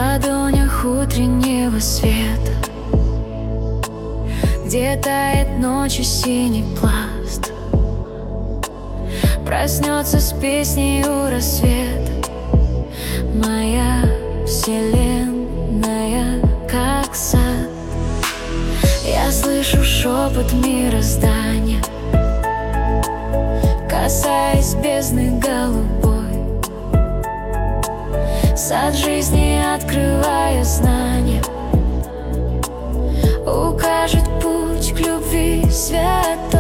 ладонях утреннего света, где тает ночью синий пласт. Проснется с песней у рассвета моя вселенная, как сад. Я слышу шепот мироздания, касаясь бездны голубой. Сад жизни, открывая знания, укажет путь к любви святой.